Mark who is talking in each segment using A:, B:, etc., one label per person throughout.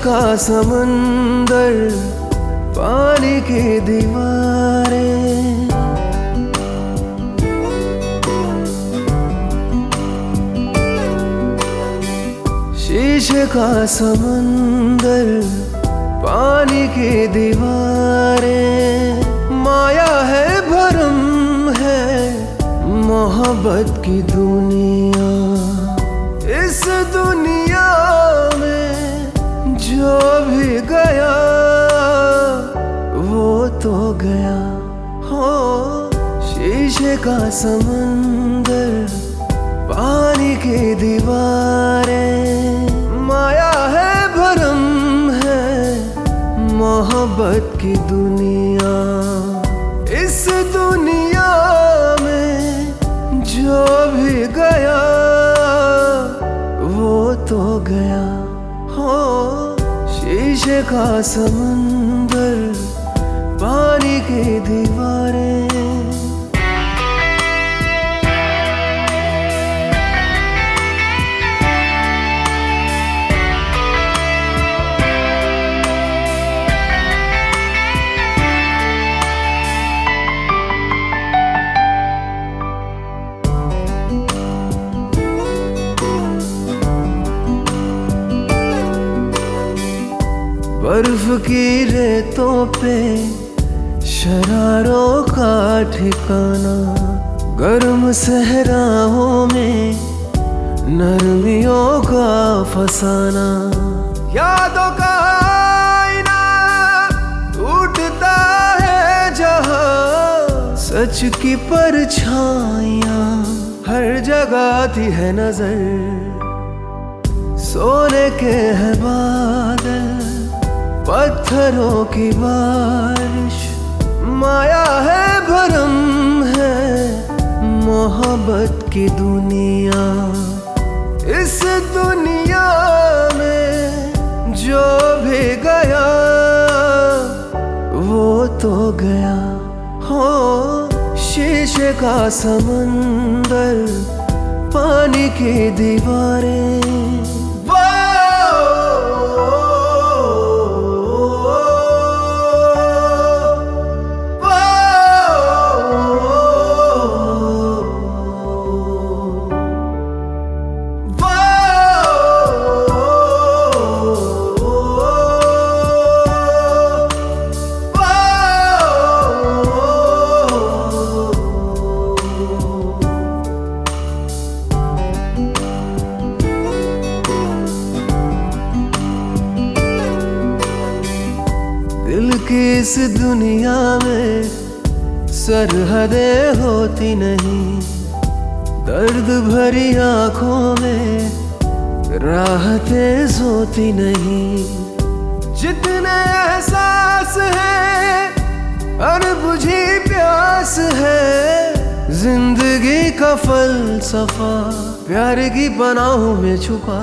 A: का समंदर, पानी की दीवारें, शीशे का समंदर, पानी की दीवारें, माया है भरम है मोहब्बत की दुनिया। इस दुनिया में जो भी गया वो तो गया। हो शीशे का समंदर, पानी की दीवारें, माया है भरम है मोहब्बत की दुनिया। इस दुनिया में जो भी गया वो तो गया। हो शीशे का समंदर, पानी की दीवारें। बर्फ की रेतों पे शरारों का ठिकाना, गर्म सहराओं में नरमियों का फसाना। यादों का आईना टूटता है जहां, सच की परछाइयां हर जगह आती है नजर। सोने के है बादल, पत्थरों की बारिश, माया है भरम है मोहब्बत की दुनिया। इस दुनिया में जो भी गया वो तो गया। हो शीशे का समंदर, पानी की दीवारें। दिल की इस दुनिया में सरहदें होती नहीं, दर्द भरी आंखों में राहतें सोती नहीं। जितने एहसास है अनबुझी प्यास है, जिंदगी का फलसफा प्यार की पनाहों में छुपा।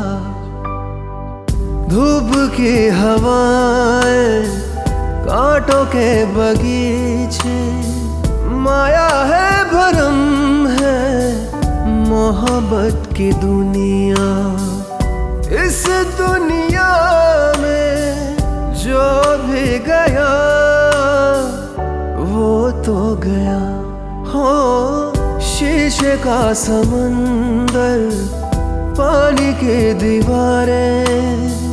A: धूप की हवाएं, कांटों के बगीचे, माया है भरम है मोहब्बत की दुनिया। इस दुनिया में जो भी गया वो तो गया। हो शीशे का समंदर, पानी की दीवारें।